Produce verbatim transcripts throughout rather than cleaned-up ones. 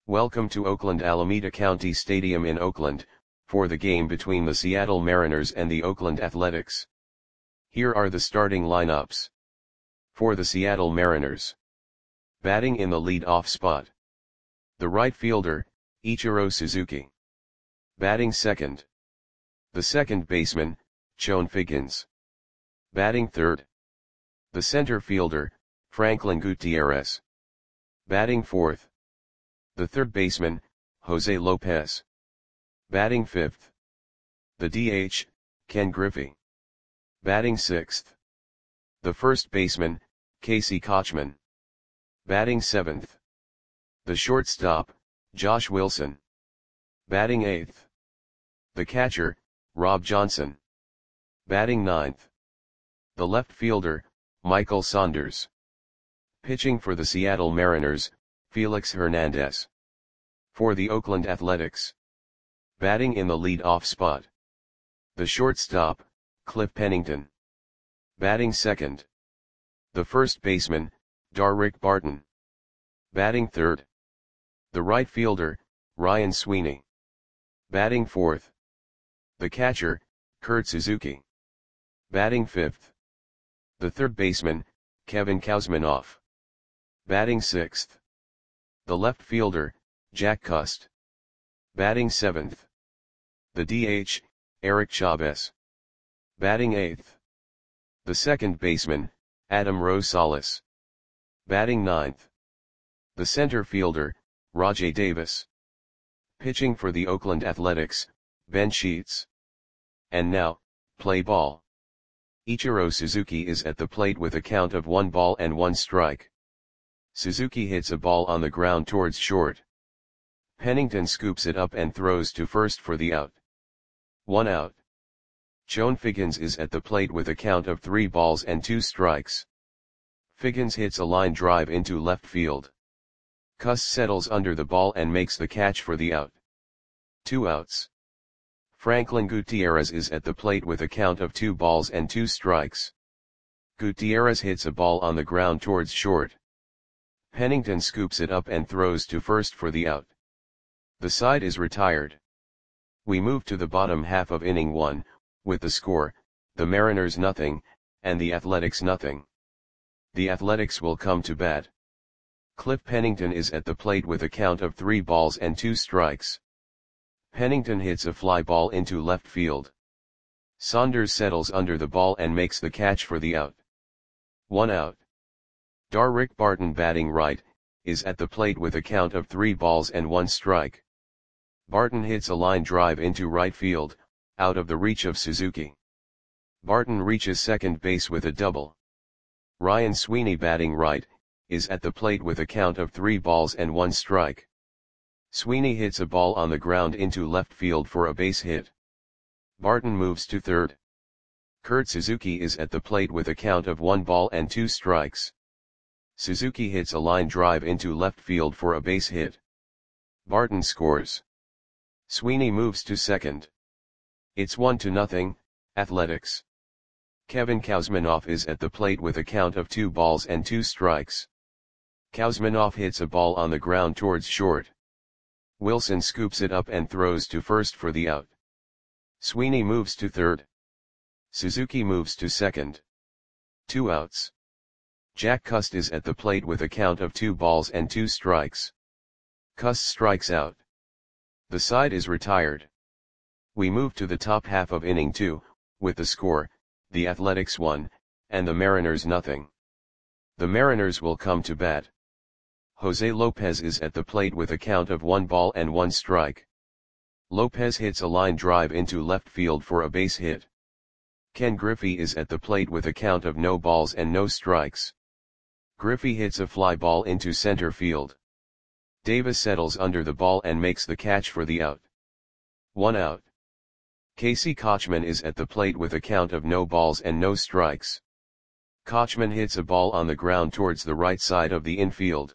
Welcome to Oakland Alameda County Stadium in Oakland, for the game between the Seattle Mariners and the Oakland Athletics. Here are the starting lineups. For the Seattle Mariners. Batting in the lead-off spot. The right fielder, Ichiro Suzuki. Batting second. The second baseman, Chone Figgins. Batting third. The center fielder, Franklin Gutierrez. Batting fourth. The third baseman, Jose Lopez. Batting fifth. The D H, Ken Griffey. Batting sixth. The first baseman, Casey Kotchman. Batting seventh. The shortstop, Josh Wilson. Batting eighth. The catcher, Rob Johnson. Batting ninth. The left fielder, Michael Saunders. Pitching for the Seattle Mariners, Felix Hernandez. For the Oakland Athletics. Batting in the lead-off spot. The shortstop, Cliff Pennington. Batting second. The first baseman, Darrick Barton. Batting third. The right fielder, Ryan Sweeney. Batting fourth. The catcher, Kurt Suzuki. Batting fifth. The third baseman, Kevin Kouzmanoff. Batting sixth. The left fielder, Jack Cust. Batting seventh. The D H, Eric Chavez. Batting eighth. The second baseman, Adam Rosales. Batting ninth. The center fielder, Rajai Davis. Pitching for the Oakland Athletics, Ben Sheets. And now, play ball. Ichiro Suzuki is at the plate with a count of one ball and one strike. Suzuki hits a ball on the ground towards short. Pennington scoops it up and throws to first for the out. One out. Chone Figgins is at the plate with a count of three balls and two strikes. Figgins hits a line drive into left field. Cust settles under the ball and makes the catch for the out. Two outs. Franklin Gutierrez is at the plate with a count of two balls and two strikes. Gutierrez hits a ball on the ground towards short. Pennington scoops it up and throws to first for the out. The side is retired. We move to the bottom half of inning one, with the score, the Mariners nothing, and the Athletics nothing. The Athletics will come to bat. Cliff Pennington is at the plate with a count of three balls and two strikes. Pennington hits a fly ball into left field. Saunders settles under the ball and makes the catch for the out. One out. Darrick Barton, batting right, is at the plate with a count of three balls and one strike. Barton hits a line drive into right field, out of the reach of Suzuki. Barton reaches second base with a double. Ryan Sweeney, batting right, is at the plate with a count of three balls and one strike. Sweeney hits a ball on the ground into left field for a base hit. Barton moves to third. Kurt Suzuki is at the plate with a count of one ball and two strikes. Suzuki hits a line drive into left field for a base hit. Barton scores. Sweeney moves to second. It's one to nothing, Athletics. Kevin Kouzmanoff is at the plate with a count of two balls and two strikes. Kouzmanoff hits a ball on the ground towards short. Wilson scoops it up and throws to first for the out. Sweeney moves to third. Suzuki moves to second. Two outs. Jack Cust is at the plate with a count of two balls and two strikes. Cust strikes out. The side is retired. We move to the top half of inning two, with the score, the Athletics one, and the Mariners nothing. The Mariners will come to bat. Jose Lopez is at the plate with a count of one ball and one strike. Lopez hits a line drive into left field for a base hit. Ken Griffey is at the plate with a count of no balls and no strikes. Griffey hits a fly ball into center field. Davis settles under the ball and makes the catch for the out. One out. Casey Kotchman is at the plate with a count of no balls and no strikes. Kotchman hits a ball on the ground towards the right side of the infield.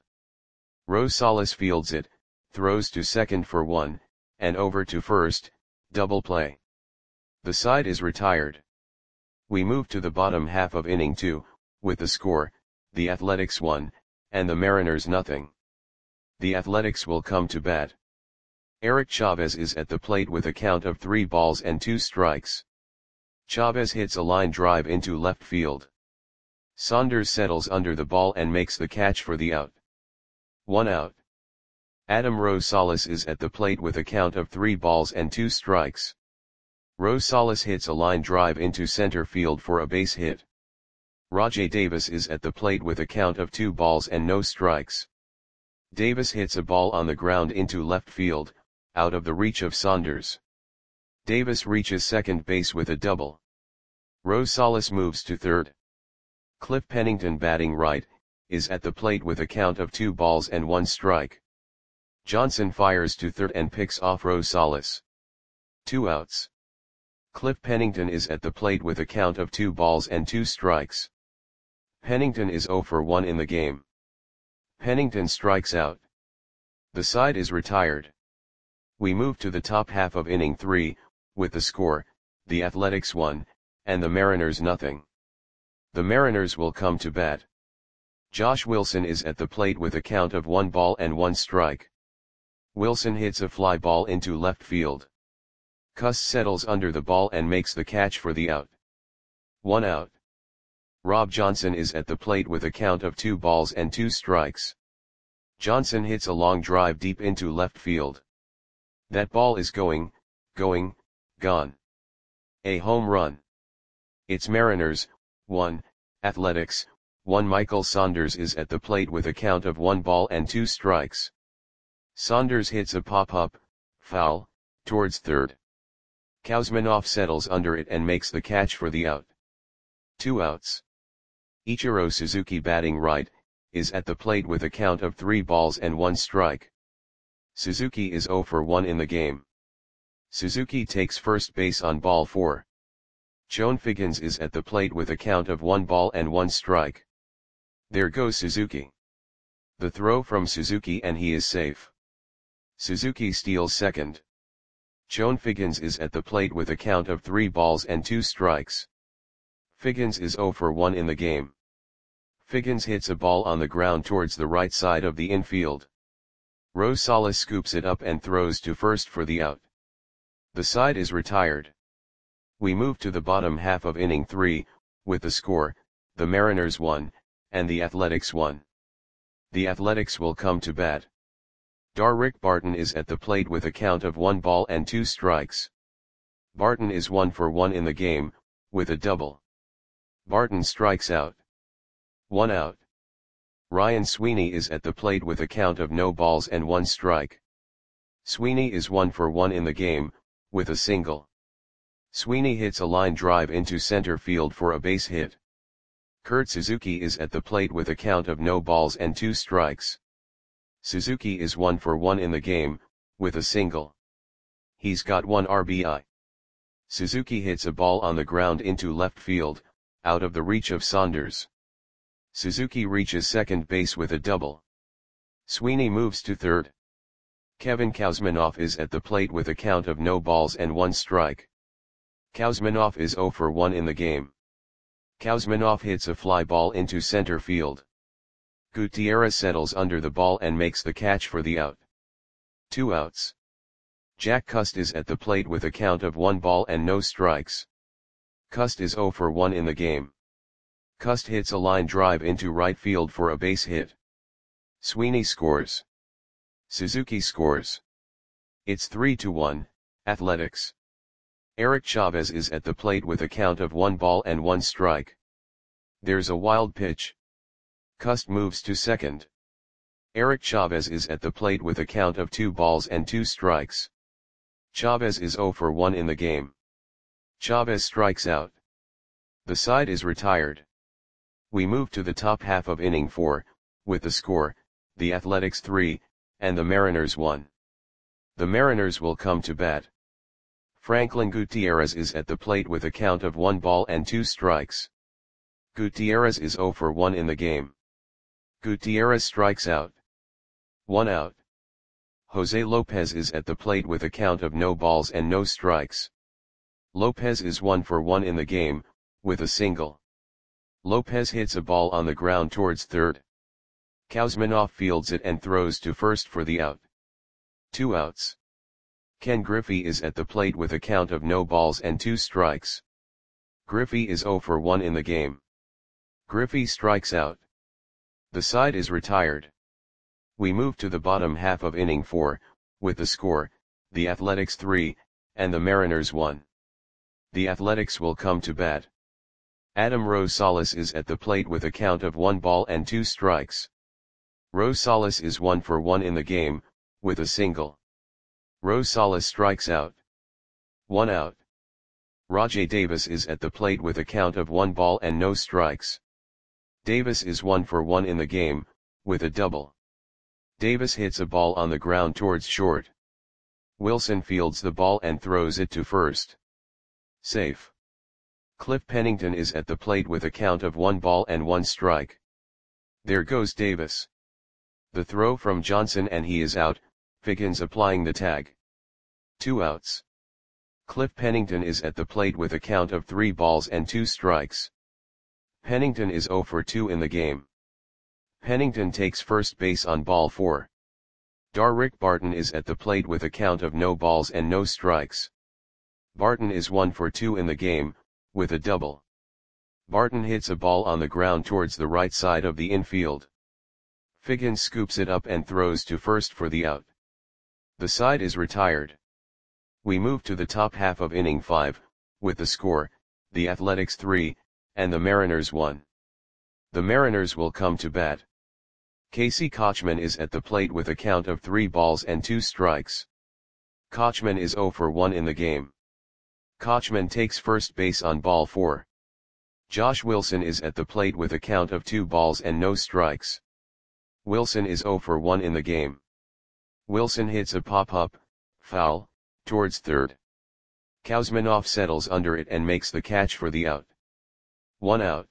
Rosales fields it, throws to second for one, and over to first, double play. The side is retired. We move to the bottom half of inning two, with the score, the Athletics one, and the Mariners nothing. The Athletics will come to bat. Eric Chavez is at the plate with a count of three balls and two strikes. Chavez hits a line drive into left field. Saunders settles under the ball and makes the catch for the out. One out. Adam Rosales is at the plate with a count of three balls and two strikes. Rosales hits a line drive into center field for a base hit. Rajai Davis is at the plate with a count of two balls and no strikes. Davis hits a ball on the ground into left field, out of the reach of Saunders. Davis reaches second base with a double. Rosales moves to third. Cliff Pennington, batting right, is at the plate with a count of two balls and one strike. Johnson fires to third and picks off Rosales. Two outs. Cliff Pennington is at the plate with a count of two balls and two strikes. Pennington is zero for one in the game. Pennington strikes out. The side is retired. We move to the top half of inning three, with the score, the Athletics one, and the Mariners nothing. The Mariners will come to bat. Josh Wilson is at the plate with a count of one ball and one strike. Wilson hits a fly ball into left field. Cuss settles under the ball and makes the catch for the out. One out. Rob Johnson is at the plate with a count of two balls and two strikes. Johnson hits a long drive deep into left field. That ball is going, going, gone. A home run. It's Mariners, one, Athletics, one. Michael Saunders is at the plate with a count of one ball and two strikes. Saunders hits a pop-up, foul, towards third. Kuzminoff settles under it and makes the catch for the out. Two outs. Ichiro Suzuki, batting right, is at the plate with a count of three balls and one strike. Suzuki is zero for one in the game. Suzuki takes first base on ball four. Chone Figgins is at the plate with a count of one ball and one strike. There goes Suzuki. The throw from Suzuki and he is safe. Suzuki steals second. Chone Figgins is at the plate with a count of three balls and two strikes. Figgins is zero for one in the game. Figgins hits a ball on the ground towards the right side of the infield. Rosales scoops it up and throws to first for the out. The side is retired. We move to the bottom half of inning three, with the score, the Mariners one, and the Athletics one. The Athletics will come to bat. Darrick Barton is at the plate with a count of one ball and two strikes. Barton is one for one in the game, with a double. Barton strikes out. One out. Ryan Sweeney is at the plate with a count of no balls and one strike. Sweeney is one for one in the game, with a single. Sweeney hits a line drive into center field for a base hit. Kurt Suzuki is at the plate with a count of no balls and two strikes. Suzuki is one for one in the game, with a single. He's got one R B I. Suzuki hits a ball on the ground into left field, out of the reach of Saunders. Suzuki reaches second base with a double. Sweeney moves to third. Kevin Kuzminoff is at the plate with a count of no balls and one strike. Kuzminoff is zero for one in the game. Kuzminoff hits a fly ball into center field. Gutierrez settles under the ball and makes the catch for the out. Two outs. Jack Cust is at the plate with a count of one ball and no strikes. Cust is zero for one in the game. Cust hits a line drive into right field for a base hit. Sweeney scores. Suzuki scores. It's three to one, Athletics. Eric Chavez is at the plate with a count of one ball and one strike. There's a wild pitch. Cust moves to second. Eric Chavez is at the plate with a count of two balls and two strikes. Chavez is zero for one in the game. Chavez strikes out. The side is retired. We move to the top half of inning four, with the score, the Athletics three, and the Mariners one. The Mariners will come to bat. Franklin Gutierrez is at the plate with a count of one ball and two strikes. Gutierrez is zero for one in the game. Gutierrez strikes out. One out. Jose Lopez is at the plate with a count of no balls and no strikes. Lopez is one for one in the game, with a single. Lopez hits a ball on the ground towards third. Kuzminoff fields it and throws to first for the out. Two outs. Ken Griffey is at the plate with a count of no balls and two strikes. Griffey is oh for one in the game. Griffey strikes out. The side is retired. We move to the bottom half of inning four, with the score, the Athletics three, and the Mariners one. The Athletics will come to bat. Adam Rosales is at the plate with a count of one ball and two strikes. Rosales is one for one in the game, with a single. Rosales strikes out. One out. Rajay Davis is at the plate with a count of one ball and no strikes. Davis is one for one in the game, with a double. Davis hits a ball on the ground towards short. Wilson fields the ball and throws it to first. Safe. Cliff Pennington is at the plate with a count of one ball and one strike. There goes Davis. The throw from Johnson and he is out, Figgins applying the tag. Two outs. Cliff Pennington is at the plate with a count of three balls and two strikes. Pennington is oh for two in the game. Pennington takes first base on ball four. Darrick Barton is at the plate with a count of no balls and no strikes. Barton is one for two in the game, with a double. Barton hits a ball on the ground towards the right side of the infield. Figgins scoops it up and throws to first for the out. The side is retired. We move to the top half of inning five, with the score, the Athletics three, and the Mariners one. The Mariners will come to bat. Casey Kotchman is at the plate with a count of three balls and two strikes. Kotchman is oh for one in the game. Kotchman takes first base on ball four. Josh Wilson is at the plate with a count of two balls and no strikes. Wilson is oh for one in the game. Wilson hits a pop-up, foul, towards third. Kuzminoff settles under it and makes the catch for the out. One out.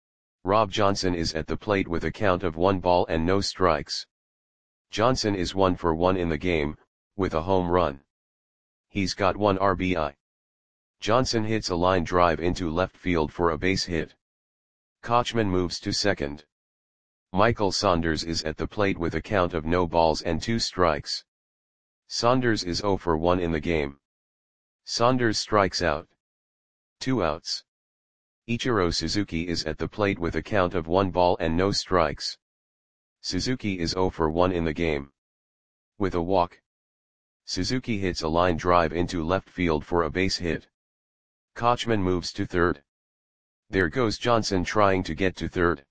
Rob Johnson is at the plate with a count of one ball and no strikes. Johnson is one for one in the game, with a home run. He's got one R B I. Johnson hits a line drive into left field for a base hit. Kotchman moves to second. Michael Saunders is at the plate with a count of no balls and two strikes. Saunders is oh for one in the game. Saunders strikes out. Two outs. Ichiro Suzuki is at the plate with a count of one ball and no strikes. Suzuki is oh for one in the game. With a walk. Suzuki hits a line drive into left field for a base hit. Kotchman moves to third. There goes Johnson trying to get to third.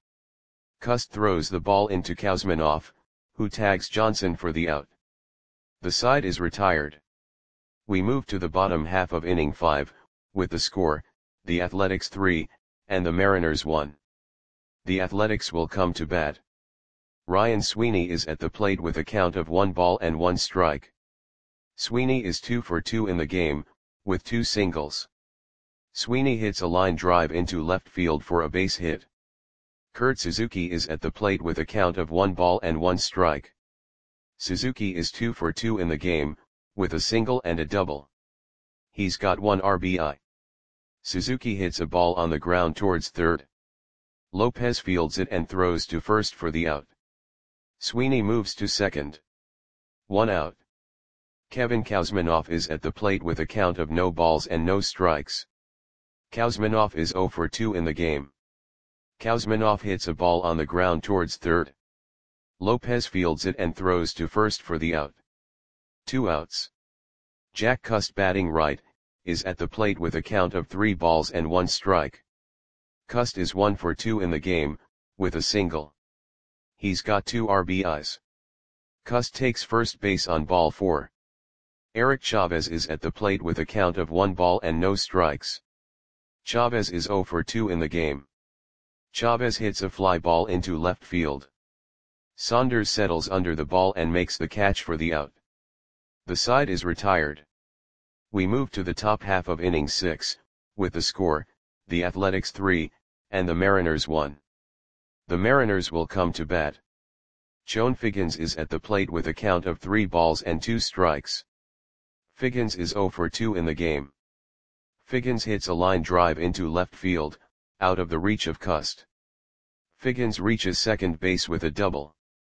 Cust throws the ball into Kuzminoff, who tags Johnson for the out. The side is retired. We move to the bottom half of inning five, with the score, the Athletics three, and the Mariners one. The Athletics will come to bat. Ryan Sweeney is at the plate with a count of one ball and one strike. Sweeney is two for two in the game, with two singles. Sweeney hits a line drive into left field for a base hit. Kurt Suzuki is at the plate with a count of one ball and one strike. Suzuki is two for two in the game, with a single and a double. He's got one R B I. Suzuki hits a ball on the ground towards third. Lopez fields it and throws to first for the out. Sweeney moves to second. One out. Kevin Kuzminoff is at the plate with a count of no balls and no strikes. Kuzminoff is oh for two in the game. Kuzminoff hits a ball on the ground towards third. Lopez fields it and throws to first for the out. Two outs. Jack Cust, batting right, is at the plate with a count of three balls and one strike. Cust is one for two in the game, with a single. He's got two R B Is. Cust takes first base on ball four. Eric Chavez is at the plate with a count of one ball and no strikes. Chavez is oh for two in the game. Chavez hits a fly ball into left field. Saunders settles under the ball and makes the catch for the out. The side is retired. We move to the top half of inning six, with the score, the Athletics three, and the Mariners one. The Mariners will come to bat. Chone Figgins is at the plate with a count of three balls and two strikes. Figgins is oh for two in the game. Figgins hits a line drive into left field, out of the reach of Cust. Figgins reaches second base with a double.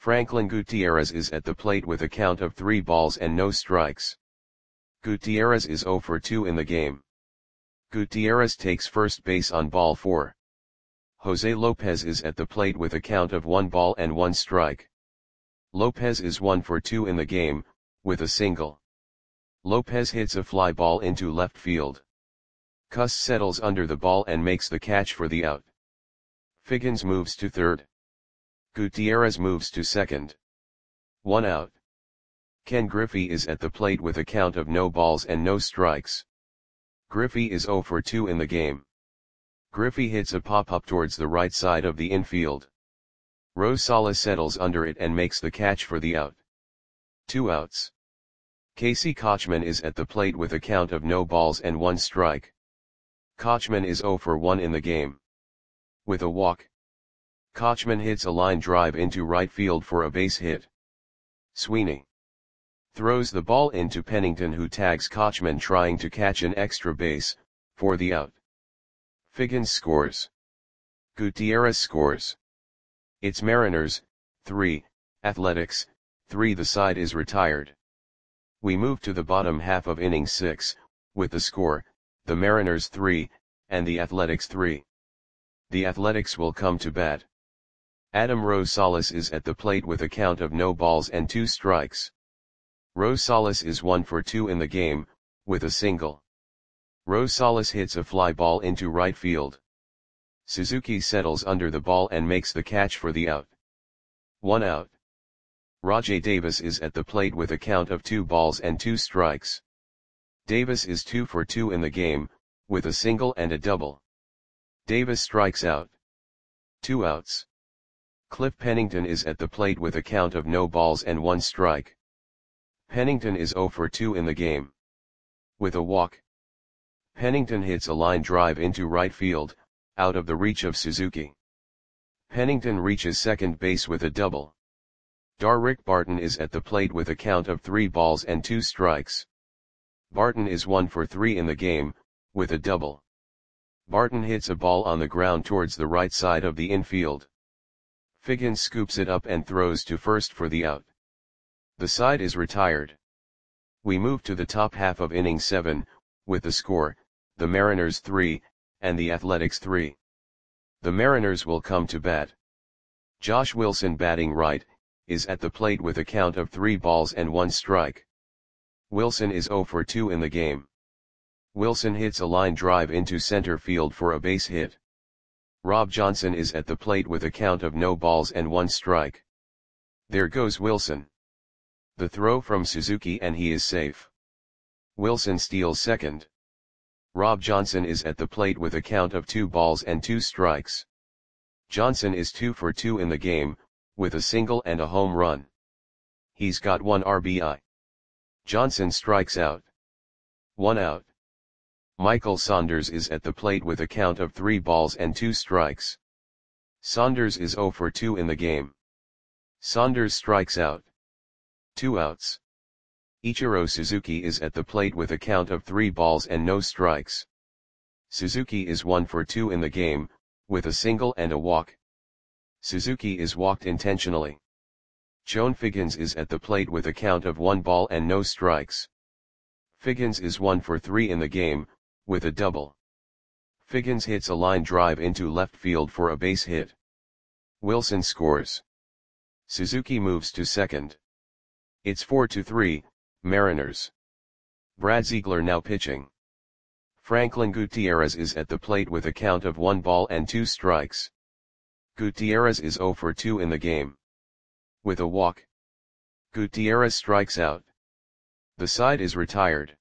Franklin Gutierrez is at the plate with a count of three balls and no strikes. Gutierrez is zero for two in the game. Gutierrez takes first base on ball four. Jose Lopez is at the plate with a count of one ball and one strike. Lopez is one for two in the game, with a single. Lopez hits a fly ball into left field. Cus settles under the ball and makes the catch for the out. Figgins moves to third. Gutierrez moves to second. One out. Ken Griffey is at the plate with a count of no balls and no strikes. Griffey is zero for two in the game. Griffey hits a pop-up towards the right side of the infield. Rosales settles under it and makes the catch for the out. Two outs. Casey Kotchman is at the plate with a count of no balls and one strike. Kotchman is zero for one in the game. With a walk. Kotchman hits a line drive into right field for a base hit. Sweeney throws the ball into Pennington, who tags Kotchman trying to catch an extra base, for the out. Figgins scores. Gutierrez scores. It's Mariners, three, Athletics, three. The side is retired. We move to the bottom half of inning six, with the score, the Mariners three, and the Athletics three. The Athletics will come to bat. Adam Rosales is at the plate with a count of no balls and two strikes. Rosales is one for two in the game, with a single. Rosales hits a fly ball into right field. Suzuki settles under the ball and makes the catch for the out. One out. Rajai Davis is at the plate with a count of two balls and two strikes. Davis is two for two in the game, with a single and a double. Davis strikes out. Two outs. Cliff Pennington is at the plate with a count of no balls and one strike. Pennington is zero for two in the game. With a walk. Pennington hits a line drive into right field, out of the reach of Suzuki. Pennington reaches second base with a double. Darrick Barton is at the plate with a count of three balls and two strikes. Barton is one for three in the game, with a double. Barton hits a ball on the ground towards the right side of the infield. Figgins scoops it up and throws to first for the out. The side is retired. We move to the top half of inning seven, with the score, the Mariners three, and the Athletics three. The Mariners will come to bat. Josh Wilson, batting right, is at the plate with a count of three balls and one strike. Wilson is zero for two in the game. Wilson hits a line drive into center field for a base hit. Rob Johnson is at the plate with a count of no balls and one strike. There goes Wilson. The throw from Suzuki and he is safe. Wilson steals second. Rob Johnson is at the plate with a count of two balls and two strikes. Johnson is two for two in the game, with a single and a home run. He's got one R B I. Johnson strikes out. One out. Michael Saunders is at the plate with a count of three balls and two strikes. Saunders is zero for two in the game. Saunders strikes out. Two outs. Ichiro Suzuki is at the plate with a count of three balls and no strikes. Suzuki is one for two in the game, with a single and a walk. Suzuki is walked intentionally. Chone Figgins is at the plate with a count of one ball and no strikes. Figgins is one for three in the game, with a double. Figgins hits a line drive into left field for a base hit. Wilson scores. Suzuki moves to second. It's four to three, Mariners. Brad Ziegler now pitching. Franklin Gutierrez is at the plate with a count of one ball and two strikes. Gutierrez is zero for two in the game. With a walk. Gutierrez strikes out. The side is retired.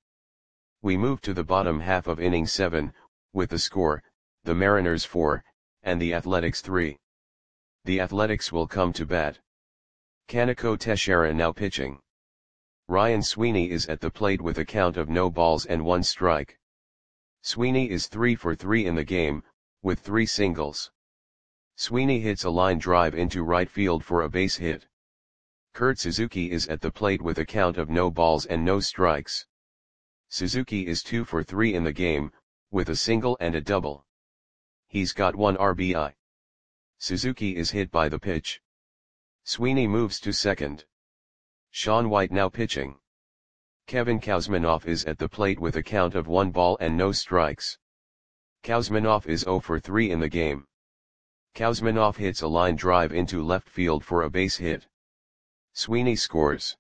We move to the bottom half of inning seven, with the score, the Mariners four, and the Athletics three. The Athletics will come to bat. Kaneko Teixeira now pitching. Ryan Sweeney is at the plate with a count of no balls and one strike. Sweeney is three for three in the game, with three singles. Sweeney hits a line drive into right field for a base hit. Kurt Suzuki is at the plate with a count of no balls and no strikes. Suzuki is two for three in the game, with a single and a double. He's got one R B I. Suzuki is hit by the pitch. Sweeney moves to second. Sean White now pitching. Kevin Kouzmanoff is at the plate with a count of one ball and no strikes. Kouzmanoff is zero for three in the game. Kouzmanoff hits a line drive into left field for a base hit. Sweeney scores.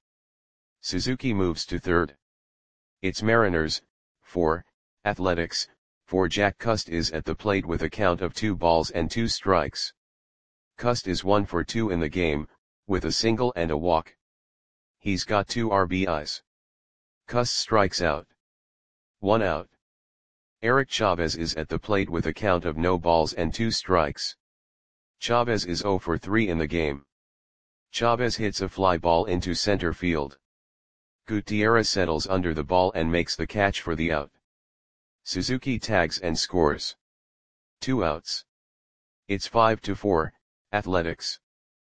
Suzuki moves to third. It's Mariners, four, Athletics, four. Jack Cust is at the plate with a count of two balls and two strikes. Cust is one for two in the game, with a single and a walk. He's got two R B Is. Cust strikes out. One out. Eric Chavez is at the plate with a count of no balls and two strikes. Chavez is zero for three in the game. Chavez hits a fly ball into center field. Gutierrez settles under the ball and makes the catch for the out. Suzuki tags and scores. Two outs. It's five to four, Athletics.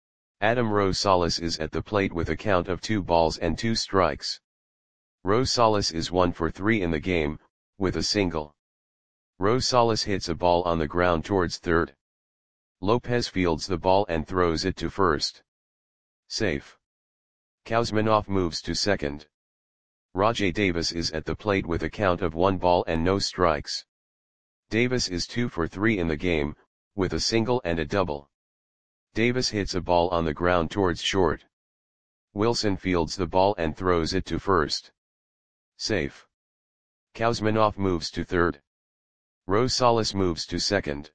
Adam Rosales is at the plate with a count of two balls and two strikes. Rosales is one for three in the game, with a single. Rosales hits a ball on the ground towards third. Lopez fields the ball and throws it to first. Safe. Kouzmanoff moves to second. Rajai Davis is at the plate with a count of one ball and no strikes. Davis is two for three in the game, with a single and a double. Davis hits a ball on the ground towards short. Wilson fields the ball and throws it to first. Safe. Kouzmanoff moves to third. Rosales moves to second.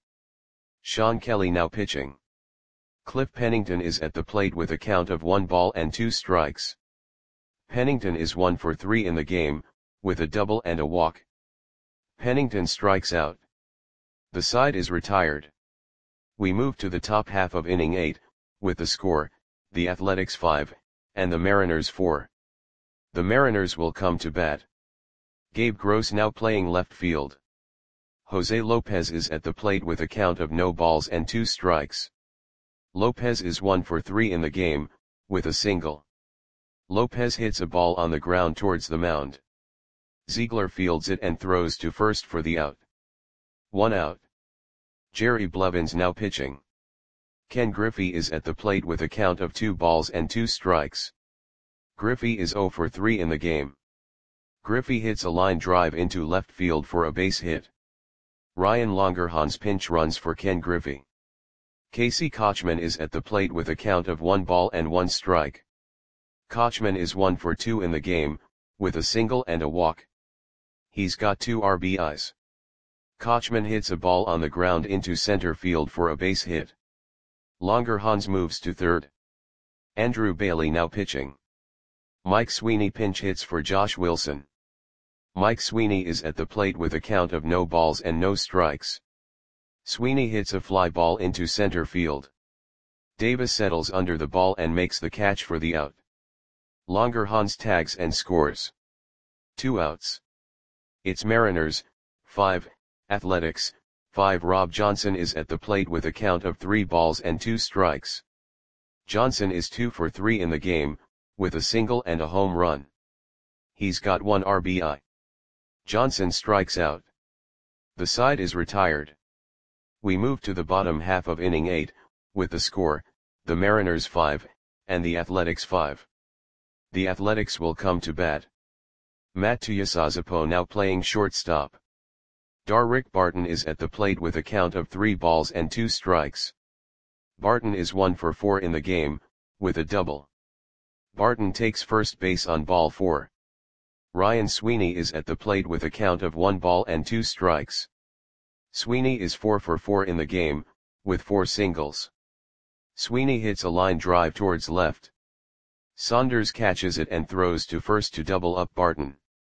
Sean Kelly now pitching. Cliff Pennington is at the plate with a count of one ball and two strikes. Pennington is one for three in the game, with a double and a walk. Pennington strikes out. The side is retired. We move to the top half of inning eight, with the score, the Athletics five, and the Mariners four. The Mariners will come to bat. Gabe Gross now playing left field. Jose Lopez is at the plate with a count of no balls and two strikes. Lopez is one for three in the game, with a single. Lopez hits a ball on the ground towards the mound. Ziegler fields it and throws to first for the out. One out. Jerry Blevins now pitching. Ken Griffey is at the plate with a count of two balls and two strikes. Griffey is zero for three in the game. Griffey hits a line drive into left field for a base hit. Ryan Longerhans pinch runs for Ken Griffey. Casey Kochman is at the plate with a count of one ball and one strike. Kochman is one for two in the game, with a single and a walk. He's got two R B Is. Kochman hits a ball on the ground into center field for a base hit. Longerhans moves to third. Andrew Bailey now pitching. Mike Sweeney pinch hits for Josh Wilson. Mike Sweeney is at the plate with a count of no balls and no strikes. Sweeney hits a fly ball into center field. Davis settles under the ball and makes the catch for the out. Longerhans tags and scores. Two outs. It's Mariners, five, Athletics, five. Rob Johnson is at the plate with a count of three balls and two strikes. Johnson is two for three in the game, with a single and a home run. He's got one R B I. Johnson strikes out. The side is retired. We move to the bottom half of inning eight, with the score, the Mariners five, and the Athletics five. The Athletics will come to bat. Matt Tuiasosopo now playing shortstop. Darrick Barton is at the plate with a count of three balls and two strikes. Barton is one for four in the game, with a double. Barton takes first base on ball four. Ryan Sweeney is at the plate with a count of one ball and two strikes. Sweeney is four for four in the game, with four singles. Sweeney hits a line drive towards left. Saunders catches it and throws to first to double up Barton.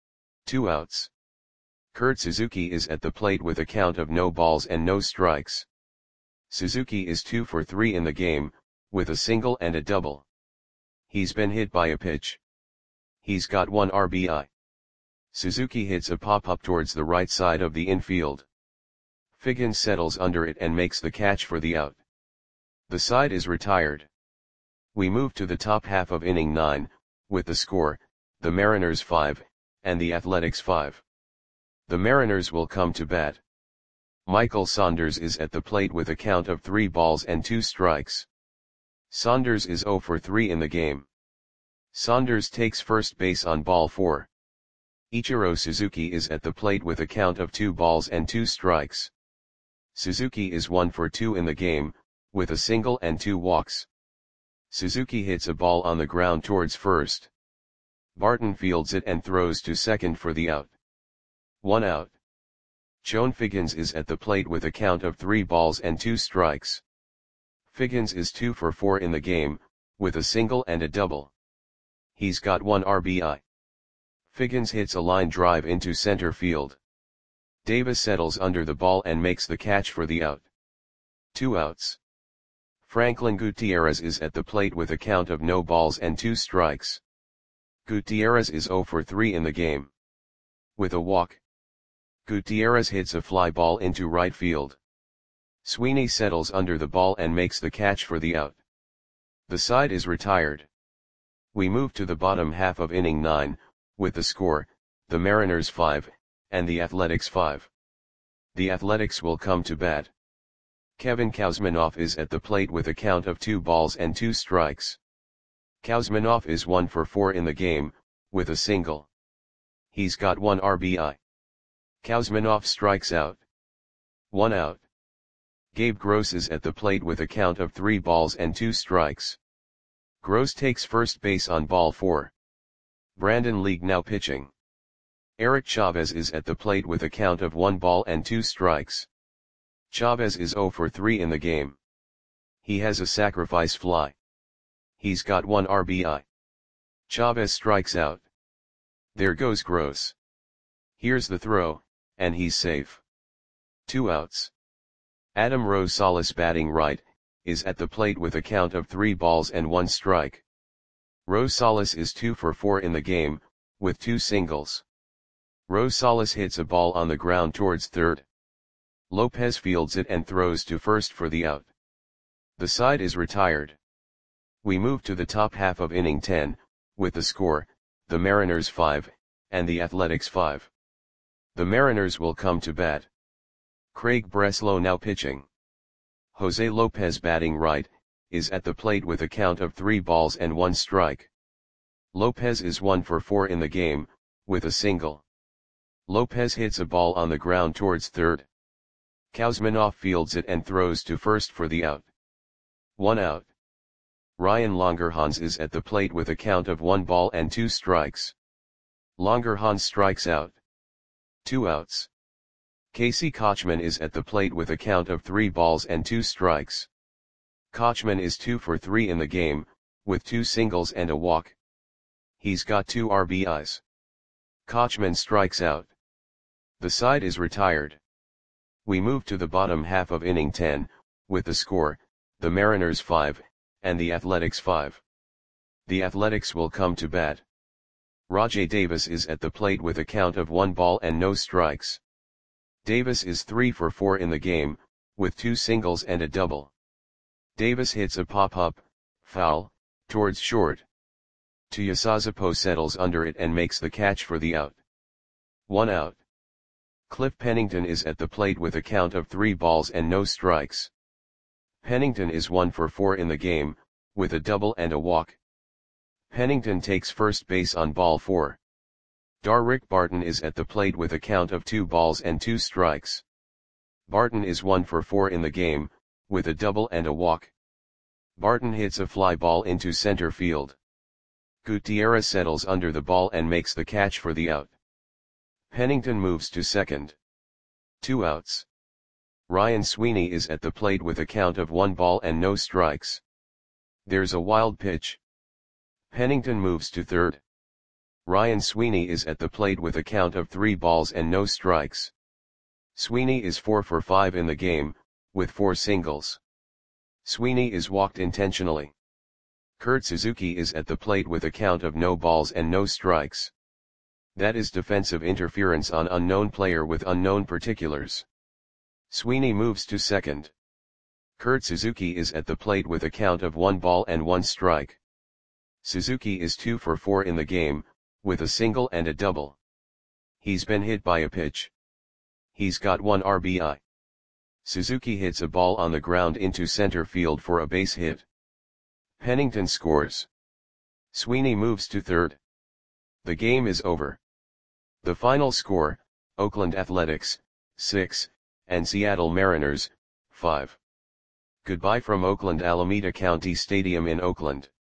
Two outs. Kurt Suzuki is at the plate with a count of no balls and no strikes. Suzuki is two for three in the game, with a single and a double. He's been hit by a pitch. He's got one R B I. Suzuki hits a pop-up towards the right side of the infield. Figgins settles under it and makes the catch for the out. The side is retired. We move to the top half of inning nine, with the score, the Mariners five, and the Athletics five. The Mariners will come to bat. Michael Saunders is at the plate with a count of three balls and two strikes. Saunders is zero for three in the game. Saunders takes first base on ball four. Ichiro Suzuki is at the plate with a count of two balls and two strikes. Suzuki is one for two in the game, with a single and two walks. Suzuki hits a ball on the ground towards first. Barton fields it and throws to second for the out. One out. Chone Figgins is at the plate with a count of three balls and two strikes. Figgins is two for four in the game, with a single and a double. He's got one R B I. Figgins hits a line drive into center field. Davis settles under the ball and makes the catch for the out. Two outs. Franklin Gutierrez is at the plate with a count of no balls and two strikes. Gutierrez is zero for three in the game. With a walk. Gutierrez hits a fly ball into right field. Sweeney settles under the ball and makes the catch for the out. The side is retired. We move to the bottom half of inning nine, with the score, the Mariners five, and the Athletics five. The Athletics will come to bat. Kevin Kouzmanoff is at the plate with a count of two balls and two strikes. Kouzmanoff is one for four in the game, with a single. He's got one R B I. Kouzmanoff strikes out. One out. Gabe Gross is at the plate with a count of three balls and two strikes. Gross takes first base on ball four. Brandon League now pitching. Eric Chavez is at the plate with a count of one ball and two strikes. Chavez is zero for three in the game. He has a sacrifice fly. He's got one R B I. Chavez strikes out. There goes Gross. Here's the throw, and he's safe. Two outs. Adam Rosales batting right, is at the plate with a count of three balls and one strike. Rosales is two for four in the game, with two singles. Rosales hits a ball on the ground towards third. Lopez fields it and throws to first for the out. The side is retired. We move to the top half of inning ten, with the score, the Mariners five, and the Athletics five. The Mariners will come to bat. Craig Breslow now pitching. Jose Lopez batting right, is at the plate with a count of three balls and one strike. Lopez is one for four in the game, with a single. Lopez hits a ball on the ground towards third. Kouzmanoff fields it and throws to first for the out. One out. Ryan Longerhans is at the plate with a count of one ball and two strikes. Longerhans strikes out. Two outs. Casey Kochman is at the plate with a count of three balls and two strikes. Kochman is two for three in the game, with two singles and a walk. He's got two R B Is. Kochman strikes out. The side is retired. We move to the bottom half of inning ten, with the score, the Mariners five, and the Athletics five. The Athletics will come to bat. Rajai Davis is at the plate with a count of one ball and no strikes. Davis is three for four in the game, with two singles and a double. Davis hits a pop-up, foul, towards short. Tuiasosopo settles under it and makes the catch for the out. One out. Cliff Pennington is at the plate with a count of three balls and no strikes. Pennington is one for four in the game, with a double and a walk. Pennington takes first base on ball four. Darrick Barton is at the plate with a count of two balls and two strikes. Barton is one for four in the game, with a double and a walk. Barton hits a fly ball into center field. Gutierrez settles under the ball and makes the catch for the out. Pennington moves to second. Two outs. Ryan Sweeney is at the plate with a count of one ball and no strikes. There's a wild pitch. Pennington moves to third. Ryan Sweeney is at the plate with a count of three balls and no strikes. Sweeney is four for five in the game, with four singles. Sweeney is walked intentionally. Kurt Suzuki is at the plate with a count of no balls and no strikes. That is defensive interference on unknown player with unknown particulars. Sweeney moves to second. Kurt Suzuki is at the plate with a count of one ball and one strike. Suzuki is two for four in the game, with a single and a double. He's been hit by a pitch. He's got one R B I. Suzuki hits a ball on the ground into center field for a base hit. Pennington scores. Sweeney moves to third. The game is over. The final score, Oakland Athletics, six, and Seattle Mariners, five. Goodbye from Oakland Alameda County Stadium in Oakland.